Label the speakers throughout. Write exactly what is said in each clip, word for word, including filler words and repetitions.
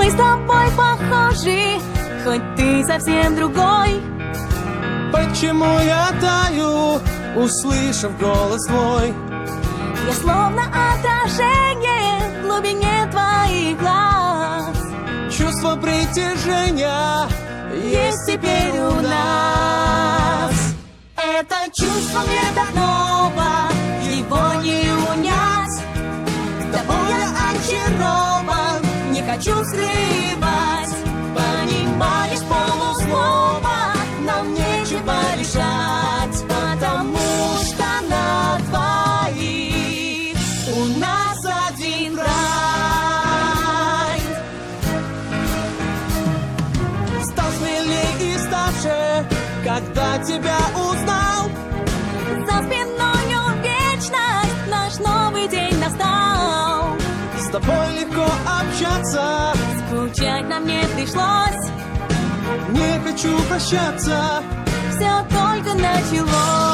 Speaker 1: Мы с тобой похожи, хоть ты совсем другой.
Speaker 2: Почему я таю, услышав голос твой?
Speaker 1: Я словно отражение в глубине твоих глаз.
Speaker 2: Чувство притяжения есть теперь у нас.
Speaker 1: Это чувство мне так ново, его не унять. Тобой я очарован, не хочу скрывать. Понимаешь, полуслова, нам нечего решать, потому что на двоих у нас один рай.
Speaker 2: Стал смелее и старше, когда тебя узнал.
Speaker 1: За спиною вечность, наш новый день настал.
Speaker 2: С тобой легко общаться,
Speaker 1: Скучать нам не пришлось,
Speaker 2: не хочу прощаться.
Speaker 1: все только началось.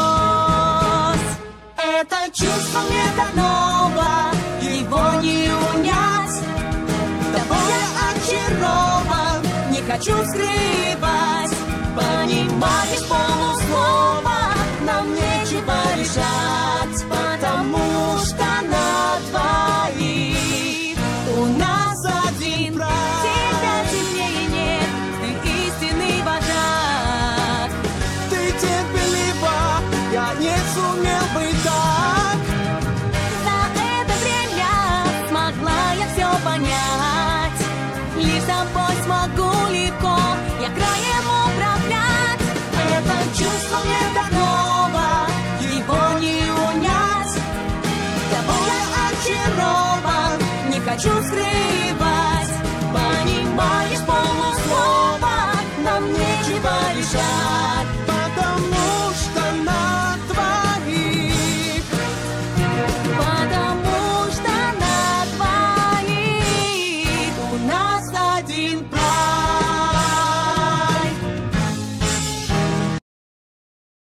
Speaker 1: Это чувство мне так ново, его не унять. Тобой я очарован, не хочу скрывать. Понимаешь, полуслова, нам нечего решать, потому что на двоих у нас один брак. Тебя темнее нет, ты истинный вожак.
Speaker 2: Ты терпелива, я не сумел быть так.
Speaker 1: За это время смогла я все понять. Лишь с тобой смогу легко я краем управлять. Это чувство мне так ново, его не унять. Тобой я очарован, не хочу скрывать. Понимаешь, полуслова, нам нечего решать,
Speaker 2: Потому что на двоих
Speaker 1: потому